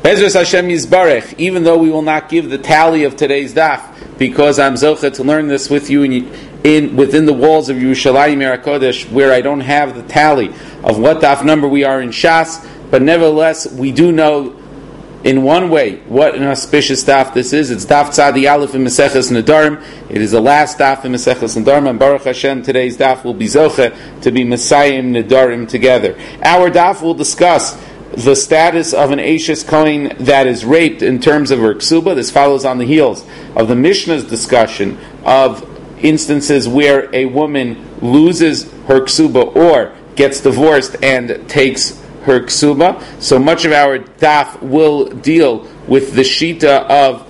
Bezras Hashem Yisbarech, even though we will not give the tally of today's daf, because I'm zocha to learn this with you within the walls of Yerushalayim Yerakodesh, where I don't have the tally of what daf number we are in Shas, but nevertheless, we do know in one way what an auspicious daf this is. It's daf Tzadi Aleph in Maseches Nedarim. It is the last daf in Maseches Nedarim, and Baruch Hashem, today's daf will be zocha to be Messiahim Nedarim together. Our daf will discuss the status of an Eishes Kohen that is raped in terms of her ksuba. This follows on the heels of the Mishnah's discussion of instances where a woman loses her ksuba or gets divorced and takes her ksuba. So much of our daf will deal with the shita of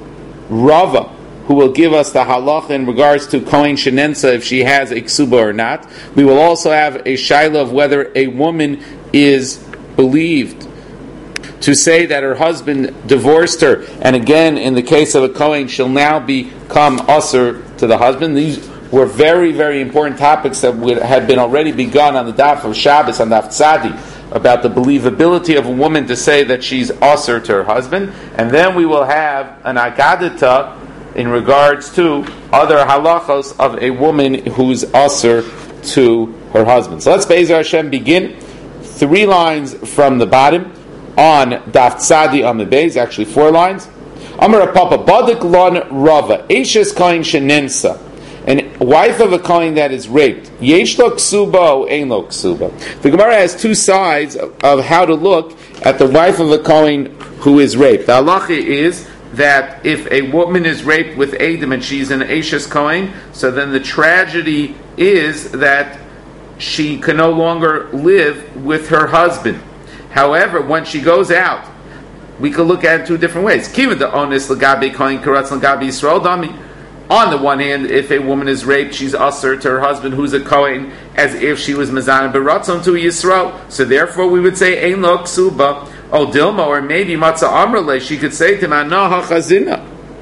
Rava, who will give us the halacha in regards to Kohen Shenensa if she has a ksuba or not. We will also have a shaila of whether a woman is believed to say that her husband divorced her, and again, in the case of a Kohen, she'll now become usher to the husband. These were very, very important topics that had been already begun on the daf of Shabbos, on daf Tzadi, about the believability of a woman to say that she's usher to her husband. And then we will have an agadita in regards to other halachos of a woman who's usher to her husband. So let's Be'ezer Hashem begin. 3 lines from the bottom on Daf Tzadi Amud Beis, actually 4 lines. Amar Papa Badik Lon Rava Eishes Kohen Shenensa, and wife of a Kohen that is raped. Yesh lo ksuba o ein lo ksuba. The Gemara has 2 sides of how to look at the wife of a Kohen who is raped. The halacha is that if a woman is raped with Edom and she's an Eishes Kohen, so then the tragedy is that she can no longer live with her husband. However, when she goes out, we can look at it 2 different ways. On the one hand, if a woman is raped, she's usher to her husband, who's a Kohen, as if she was mezana beratzon to Yisrael. So therefore, we would say ein lo ksuba o dilma, or maybe matzah amrle. She could say to Manaha Chazina,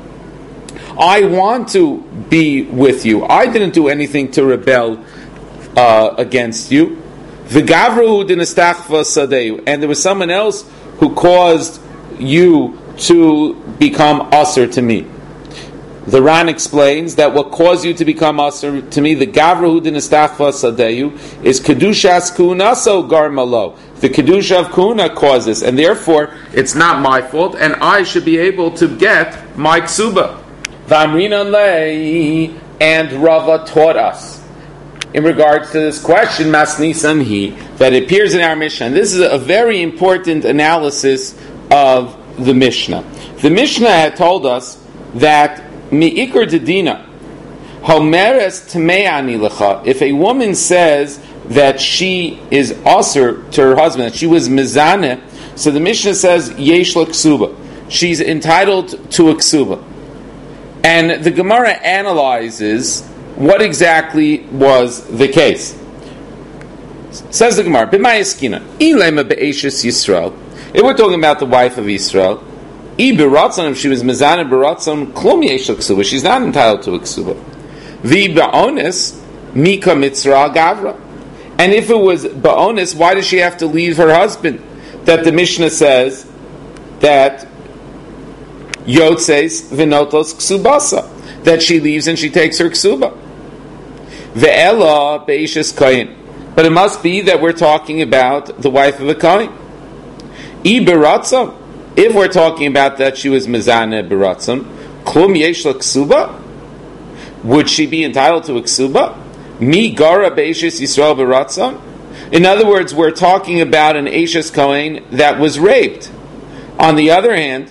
I want to be with you. I didn't do anything to rebel against you. V'gavru dinastachva sadeu, and there was someone else who caused you to become usher to me. The Ran explains that what caused you to become usher to me, the gavru dinastachva sadeu, is kedushas kunaso garmalo. The kedusha of kuna causes, and therefore it's not my fault, and I should be able to get my ksuba. V'amrina lei, and Rava taught us in regards to this question, Masnisan he, that appears in our Mishnah. And this is a very important analysis of the Mishnah. The Mishnah had told us that Mi'ikr Dedina, Homeres Tme'ani Lecha, if a woman says that she is usher to her husband, that she was mezaneh, so the Mishnah says, Yesh lo ksuba. She's entitled to a ksuba. And the Gemara analyzes what exactly was the case. Says the Gemara, B'mayaskina, Ilema be'eshes Yisrael. If we're talking about the wife of Yisrael, if she was mezaneh beratzon, klum yesh lo ksuba. She's not entitled to a ksuba. V'i ba'onis, mika mitzra gavra. And if it was ba'onis, why does she have to leave her husband? That the Mishnah says that Yotzeis v'notos ksubasa, that she leaves and she takes her ksuba. Ve'ela be'ishes kohen. But it must be that we're talking about the wife of a kohen. I beratzon. If we're talking about that she was mezaneh beratzon, klum yesh la ksuba. Would she be entitled to a ksuba? Mi gara be'ishes Yisrael beratzon. In other words, we're talking about an Eishes Kohen that was raped. On the other hand,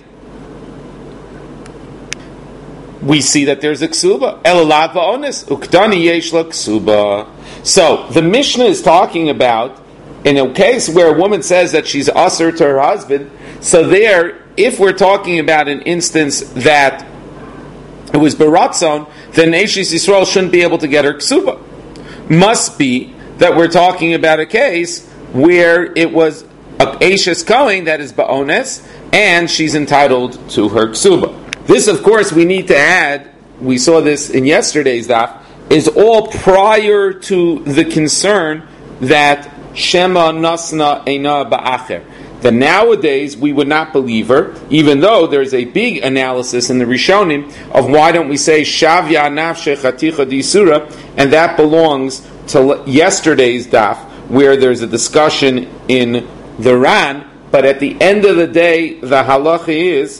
we see that there's a ksuba. Elalat va'onis uktani yesh la ksuba. So the Mishnah is talking about in a case where a woman says that she's usher to her husband. So there, if we're talking about an instance that it was beratzon, then Eishes Yisrael shouldn't be able to get her ksuba. Must be that we're talking about a case where it was a Eishes Kohen that is ba'ones, and she's entitled to her ksuba. This, of course, we need to add, we saw this in yesterday's daf, is all prior to the concern that Shema Nasna Eina Ba'acher, that nowadays we would not believe her, even though there's a big analysis in the Rishonim of why don't we say Shavya Nafshe Chaticha Disura, and that belongs to yesterday's daf, where there's a discussion in the Ran, but at the end of the day, the halacha is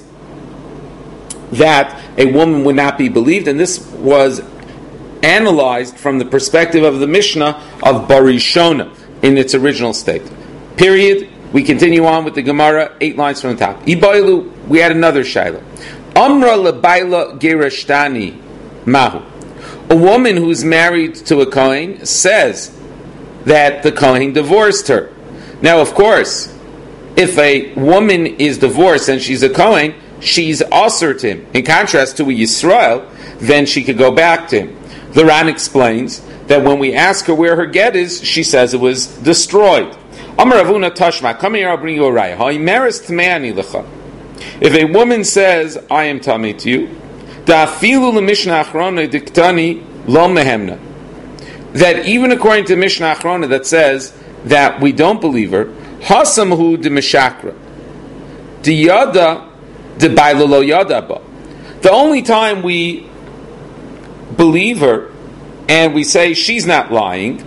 that a woman would not be believed, and this was analyzed from the perspective of the Mishnah of Barishona in its original state. Period. We continue on with the Gemara, 8 lines from the top. Ibailu, we had another shaila. Amra lebaila gerashtani mahu. A woman who's married to a Kohen says that the Kohen divorced her. Now, of course, if a woman is divorced and she's a Kohen, she's asur to him. In contrast to a Yisrael, then she could go back to him. The Ran explains that when we ask her where her get is, she says it was destroyed. Amar Avuna Tashma, come here, I'll bring you a raya. Haimeres tmeani lecha. If a woman says, I am tamei to you, da'afilu lemishnah achrona diktani lo mehemna. That even according to Mishnah Achrona that says that we don't believe her, hasamhu de meshakra, de yada de baila lo yada ba. The only time we believe her and we say she's not lying,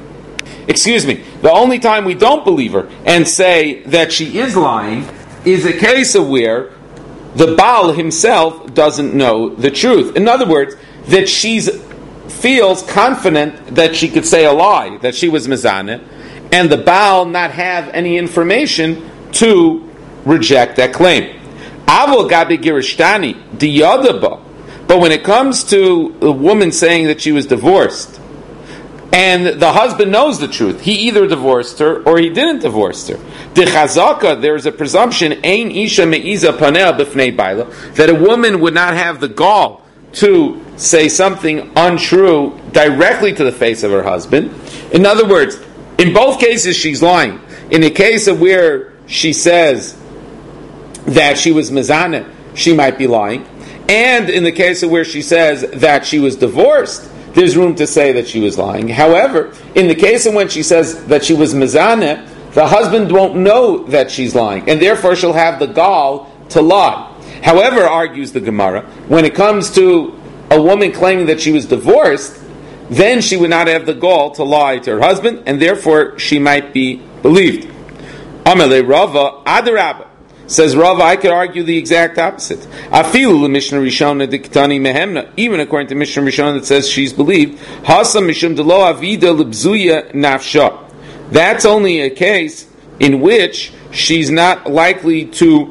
the only time we don't believe her and say that she is lying is a case of where the Baal himself doesn't know the truth. In other words, that she feels confident that she could say a lie, that she was mezaneh, and the Baal not have any information to reject that claim. Avol gabi girishtani diyadaba. But when it comes to a woman saying that she was divorced, and the husband knows the truth, he either divorced her or he didn't divorce her. The chazaka, there is a presumption, ein isha meiza paneh b'fnei baila, that a woman would not have the gall to say something untrue directly to the face of her husband. In other words, in both cases she's lying. In the case of where she says that she was mezaneh, she might be lying. And in the case of where she says that she was divorced, there's room to say that she was lying. However, in the case of when she says that she was mezaneh, the husband won't know that she's lying, and therefore she'll have the gall to lie. However, argues the Gemara, when it comes to a woman claiming that she was divorced, then she would not have the gall to lie to her husband, and therefore she might be believed. Amele Rava Adarabba. Says Rava, I could argue the exact opposite. Afilu l'mishnah rishona diktani mehemna. Even according to Mishnah Rishona that says she's believed, hasam mishum delo avida libzuya nafsha. That's only a case in which she's not likely to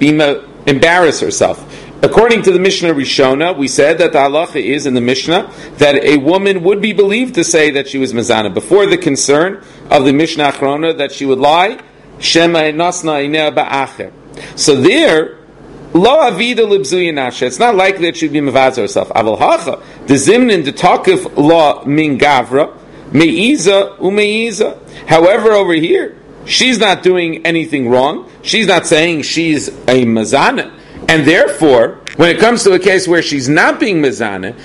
embarrass herself. According to the Mishnah Rishona, we said that the halacha is in the Mishnah that a woman would be believed to say that she was mezaneh before the concern of the Mishnah Achrona that she would lie. Shema nasna ineh ba'acher. So there, lo avida libzuya nafsha. It's not likely that she'd be mevaz herself. Aval hacha the zimnin detakif lo min gavra meiza umeiza. However, over here, she's not doing anything wrong. She's not saying she's a mezaneh, and therefore, when it comes to a case where she's not being mezaneh,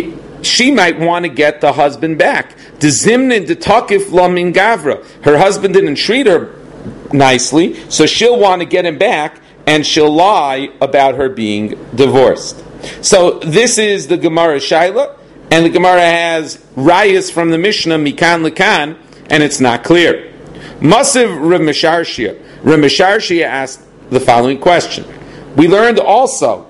she might want to get the husband back. The zimnin detakif lo min gavra. Her husband didn't treat her nicely, so she'll want to get him back, and she'll lie about her being divorced. So this is the Gemara Shaila, and the Gemara has rayas from the Mishnah Mikan Lekan, and it's not clear. Masiv Rav Misharshia. Rav Misharshia asked the following question. We learned also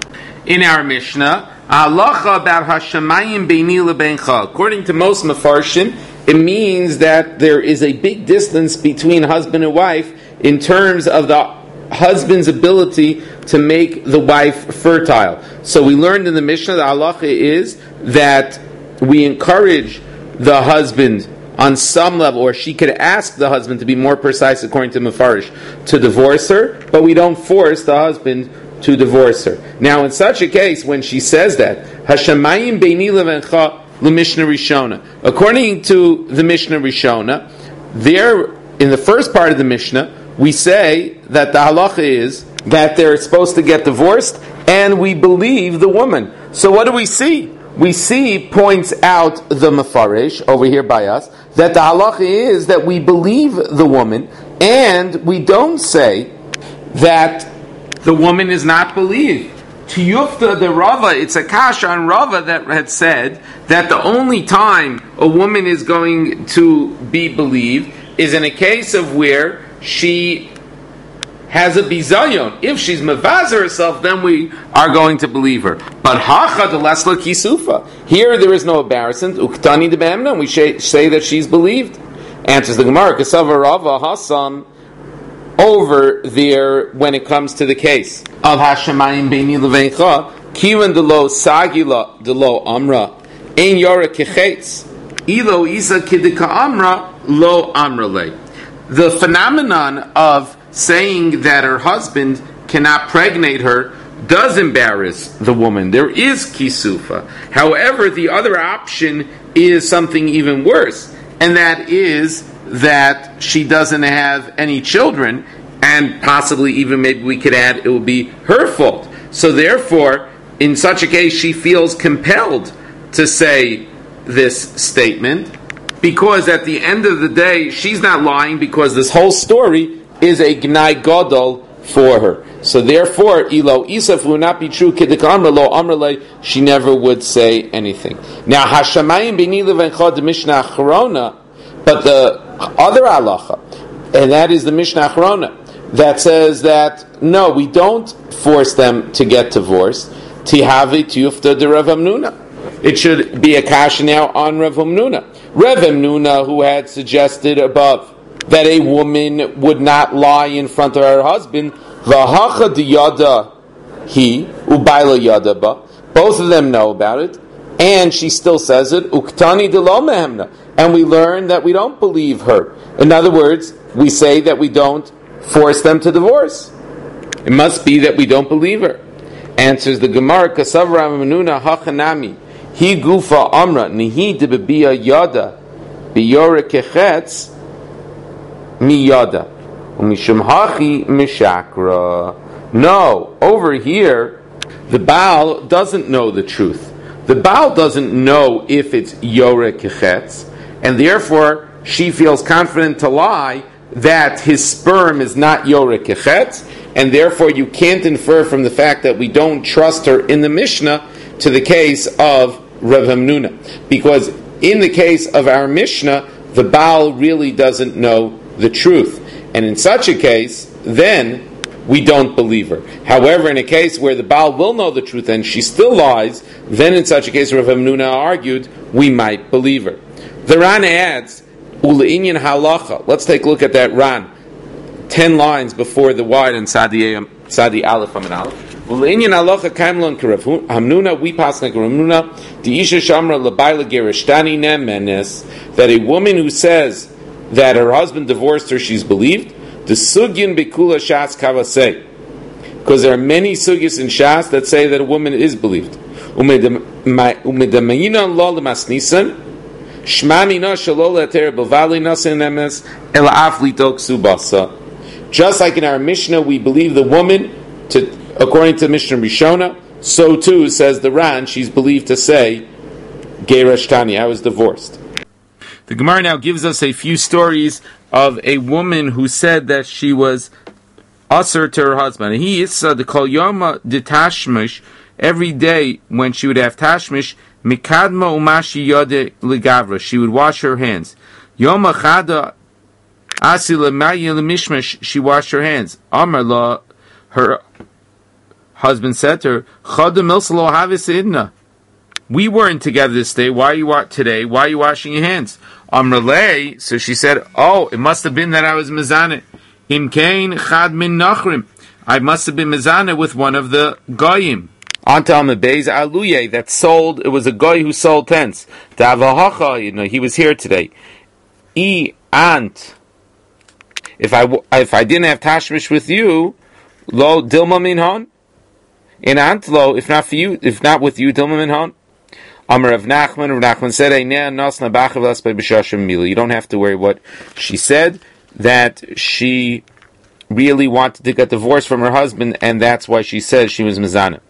in our Mishnah halacha about hashamayim beini lebeincha. According to most Mefarshim, it means that there is a big distance between husband and wife in terms of the husband's ability to make the wife fertile. So we learned in the Mishnah the halacha is that we encourage the husband on some level, or she could ask the husband to be more precise according to Mefarish, to divorce her, but we don't force the husband to divorce her. Now in such a case, when she says that, Hashamayim beini levencha l'Mishnah Rishona. According to the Mishnah Rishona, there in the first part of the Mishnah, we say that the halacha is that they're supposed to get divorced, and we believe the woman. So what do we see? We see, points out the Mefarish over here by us, that the halacha is that we believe the woman, and we don't say that the woman is not believed. To Yufta the Rava, it's a kasha on Rava that had said that the only time a woman is going to be believed is in a case of where she has a bizayon. If she's mevazer herself, then we are going to believe her. But hacha de lesla kisufa. Here there is no embarrassment. Uktani de be'emna. We say that she's believed. Answers the Gemara. Kasava Rava Hasam. Over there, when it comes to the case of Hashemayim Beini Leveincha, Kivan Delo Sagila Delo Amra, Ein Yora Kechetz, Ilo Isa Kidika Amra Lo Amra Le. The phenomenon of saying that her husband cannot pregnate her does embarrass the woman. There is Kisufa. However, the other option is something even worse, and that is that she doesn't have any children, and possibly even maybe we could add it will be her fault. So therefore, in such a case, she feels compelled to say this statement, because at the end of the day, she's not lying, because this whole story is a gnai gadol for her. So therefore, ilo isaf would not be true, kidik amra lo amrle, she never would say anything. Now, hashamayim b'ni levencha de mishnah achrona, but the other halacha, and that is the Mishnah Achrona, that says that no, we don't force them to get divorced. Tihavi tiyufta de Rav Hamnuna. It should be a kasha now on Rav Hamnuna. Rav Hamnuna, who had suggested above that a woman would not lie in front of her husband, v'hacha diyada he ubayla yada ba. Both of them know about it, and she still says it. Uktani de lo mehemna. And we learn that we don't believe her. In other words, we say that we don't force them to divorce. It must be that we don't believe her. Answers the Gemara, Kasav Rav Menuna hachanami, hi gufa amra, nihi de bebiya yada, biyore kechetz, mi yada, umishum hachi mishakra. No, over here, the Baal doesn't know the truth. The Baal doesn't know if it's yore kechetz, and therefore she feels confident to lie that his sperm is not Yoreh Kechetz, and therefore you can't infer from the fact that we don't trust her in the Mishnah to the case of Rav Hamnuna. Because in the case of our Mishnah, the Baal really doesn't know the truth. And in such a case, then we don't believe her. However, in a case where the Baal will know the truth and she still lies, then in such a case, Rav Hamnuna argued, we might believe her. The Ran adds, Ule'inyan halacha. Let's take a look at that Ran. 10 lines before the wide and Sadi Aleph Amin Aleph. Ule'inyan halacha kaimlon k'Rav Hamnuna, we pass like Rav Hamnuna, the Isha Shamra l'bayla gerishtani nemenes, that a woman who says that her husband divorced her, she's believed, the sugyan bekula shas kavasei. Because there are many sugyas in Shas that say that a woman is believed. Umedamayina lo l'masnisan, just like in our Mishnah, we believe the woman, according to Mishnah Rishona, so too says the Ran, she's believed to say, Geirashtani, I was divorced. The Gemara now gives us a few stories of a woman who said that she was usher to her husband. He is the Kol Yoma de Tashmish, every day when she would have Tashmish, Mikadma umashi yode legavra. She would wash her hands. Yom achada asila ma'ya lemishmesh. She washed her hands. Amar la, her husband said to her, Chada milsalo havis idna. We weren't together this day. Why are you washing your hands? Amar lei. So she said, oh, it must have been that I was mezane. Imkain chad min nachrim. I must have been mezane with one of the goyim. Antal Mebez Aluye that sold. It was a guy who sold tents. Davahacha, he was here today. Ant. If I didn't have tashmish with you, lo dilma minhon. In ant lo, if not for you, if not with you, dilma minhon. Amar Rav Nachman said, you don't have to worry what she said, that she really wanted to get divorced from her husband, and that's why she said she was mezana.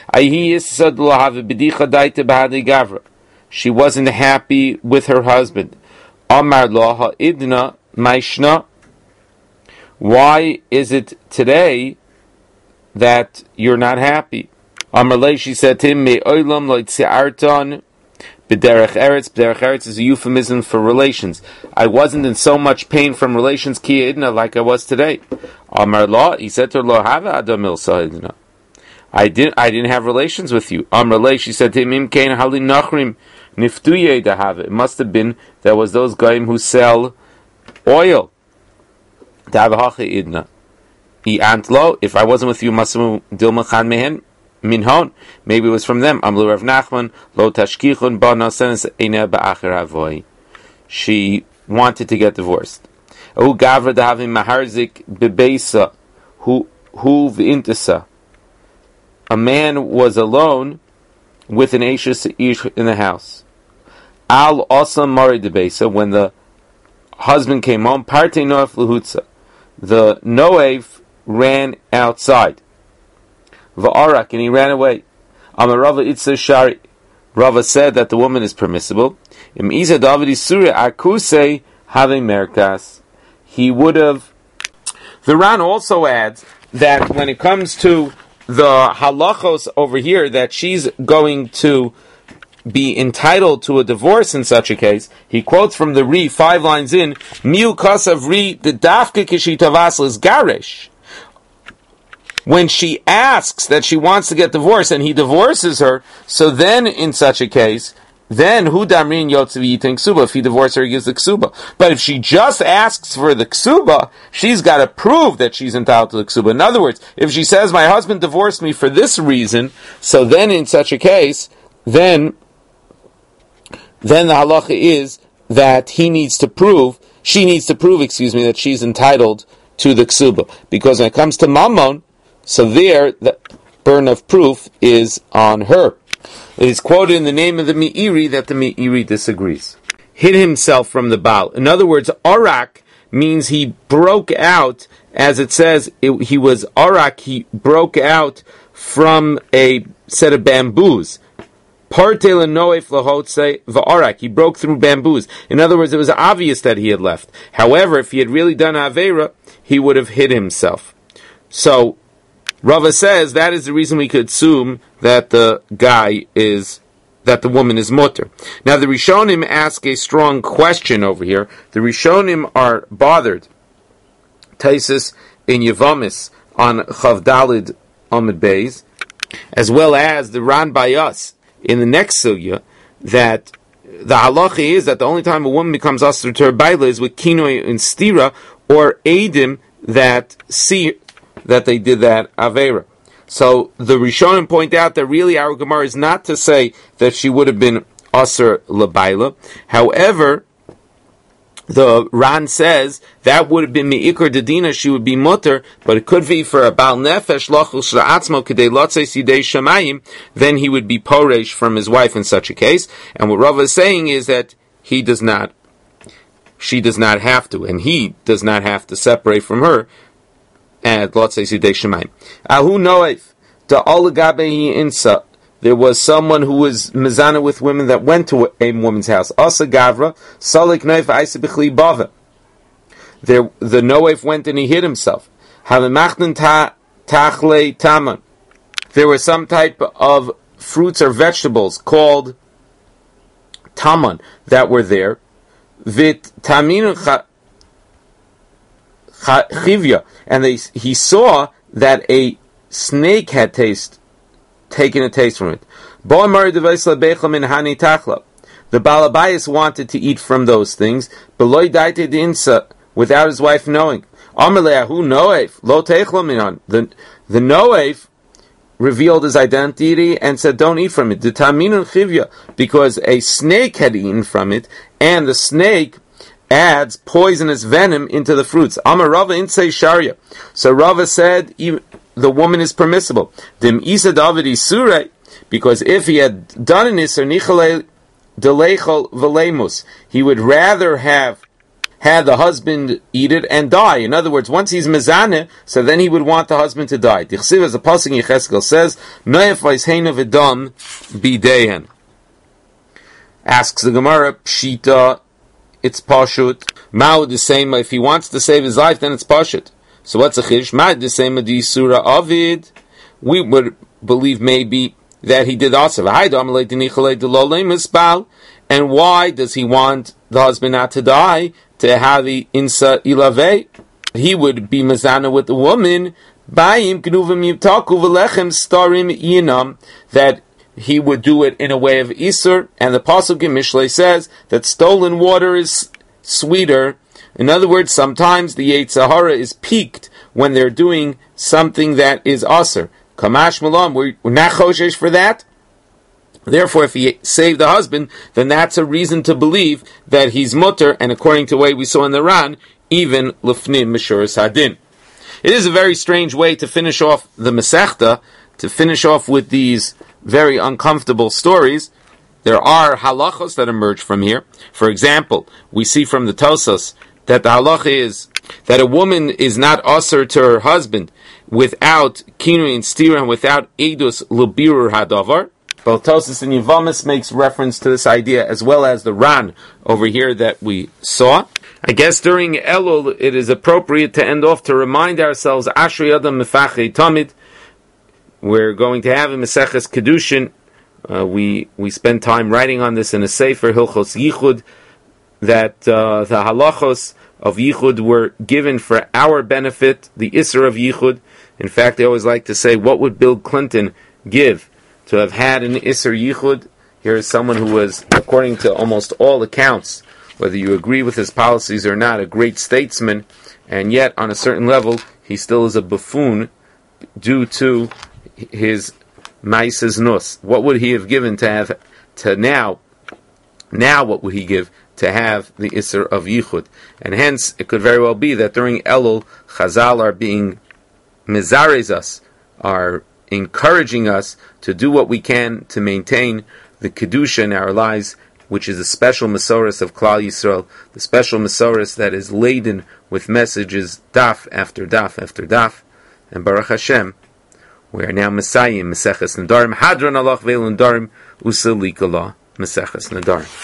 She wasn't happy with her husband. Amar lo ha'idna maishna. Why is it today that you're not happy? Amar she said to him, Me'olam lo tziarton b'derech eretz. B'derech eretz is a euphemism for relations. I wasn't in so much pain from relations ki idna like I was today. Amar lo, he said to her, Lo hava adam ilsa idna. I didn't have relations with you. Amar she said to him, Im kein hali nachrim niftuye dahava. It must have been there was those guys who sell oil. Davahacha idna. He antlo, if I wasn't with you, masamu dilma chan mehen. Minhon, maybe it was from them. Amlu Rav Nachman, lo tashkichun ba nasenes eina ba'acher avoy. She wanted to get divorced. U gavra dahavim maharzik bebeisa, hu v'intesa. A man was alone with an ashes ish in the house. Al osam mari debesa, when the husband came home, parte noef luhutza. The noev ran outside. Va'arak, and he ran away. Amar Rava Itza Shari. Rava said that the woman is permissible. Im Isa David Isura Akuse having merkas. He would have. The Ran also adds that when it comes to the halachos over here, that she's going to be entitled to a divorce in such a case, he quotes from the Ri, 5 lines in, Miu Kasav Ri, the Dafka Kishitavasl is Garish. When she asks that she wants to get divorced and he divorces her, so then in such a case, then hu damrin yotzavi yitin ksuba. If he divorces her, he gives the ksuba. But if she just asks for the ksuba, she's got to prove that she's entitled to the ksuba. In other words, if she says, my husband divorced me for this reason, so then in such a case, then the halacha is that she needs to prove, that she's entitled to the ksuba. Because when it comes to mammon, so there, the burden of proof is on her. It is quoted in the name of the Meiri that the Meiri disagrees. Hid himself from the Baal. In other words, Arak means he broke out, as it says, he was Arak, he broke out from a set of bamboos. Partel and Noef lahotse va'arak. He broke through bamboos. In other words, it was obvious that he had left. However, if he had really done Aveira, he would have hid himself. So, Rava says that is the reason we could assume that the woman is mutter. Now the Rishonim ask a strong question over here. The Rishonim are bothered. Taisus in Yevamis on Chavdalid Amid Beis, as well as the Ran Bayas in the next sugya, that the halacha is that the only time a woman becomes asur to her baila is with kinoi and stira or edim that see that they did that Aveira. So the Rishonim point out that really our Gemara is not to say that she would have been Asr Labaila. However, the Ran says that would have been Me'ikr Dedina, she would be Mutter, but it could be for a Baal Nefesh, Lachul Shla'atzmo, Kedei Lotzei Sidei Shamayim, then he would be Poresh from his wife in such a case. And what Rava is saying is that she does not have to, and he does not have to separate from her, and Lotzei Sidei Shemaim. Ahu Noef, da Olagabehi Insa. There was someone who was mezana with women that went to a woman's house. Asa Gavra, Salik Noef Aisa B'chli Bava. The Noef went and he hid himself. Havemachnen Tachle Taman. There was some type of fruits or vegetables called Taman that were there. Vit Tamin Chivya, and he saw that a snake had taken a taste from it. The Balabayas wanted to eat from those things, without his wife knowing. The Noef revealed his identity and said, don't eat from it. Because a snake had eaten from it, and the snake adds poisonous venom into the fruits. Amar Rava Insei Sharia. So Rava said the woman is permissible. Dim Isa David Isure, because if he had done an Isur Nichalei Delechol Velemus, he would rather have had the husband eat it and die. In other words, once he's mezaneh, so then he would want the husband to die. Dichsiv, as the pasuk in Yecheskel says, Noef v'isheinu v'dam bidehen. Asks the Gemara, Pshita, it's pashut. Mao the same. If he wants to save his life, then it's pashut. So what's a chiddush? The same with the Yisura Avid. We would believe maybe that he did also. And why does he want the husband not to die? To have the insa ilave? He would be mazana with the woman, that he would do it in a way of Isur, and the Pasuk in Mishlei says that stolen water is sweeter. In other words, sometimes the Yetzer Hara is piqued when they're doing something that is Asur. Kamash Malam, we're not choshesh for that. Therefore, if he saved the husband, then that's a reason to believe that he's mutter, and according to the way we saw in the Ran, even lefnim mishuras hadin. It is a very strange way to finish off the Masechta, to finish off with these very uncomfortable stories. There are halachos that emerge from here. For example, we see from the Tosas that the halacha is that a woman is not usher to her husband without kinui and stira and without edus lebirur hadavar. Both Tosas and Yevamis makes reference to this idea, as well as the Ran over here that we saw. I guess during Elul it is appropriate to end off to remind ourselves Ashri Adam Mefachei Tamid. We're going to have a Maseches Kedushin. We spend time writing on this in a Sefer Hilchos Yichud, that the halachos of Yichud were given for our benefit, the Isser of Yichud. In fact, they always like to say, what would Bill Clinton give to have had an Isser Yichud? Here is someone who was, according to almost all accounts, whether you agree with his policies or not, a great statesman, and yet on a certain level he still is a buffoon due to his Maises Nus. What would he have given to have to now what would he give to have the Isser of Yichud? And hence it could very well be that during Elul, Chazal are being mizarez us, are encouraging us to do what we can to maintain the Kedusha in our lives, which is a special Masoros of Klal Yisrael, the special Masoros that is laden with messages, daf after daf after daf. And Baruch Hashem, we are now Messiah, Meseches Nedarim, Hadron Alach Ve'el Nedarim, Usa Likala, Meseches Nedarim.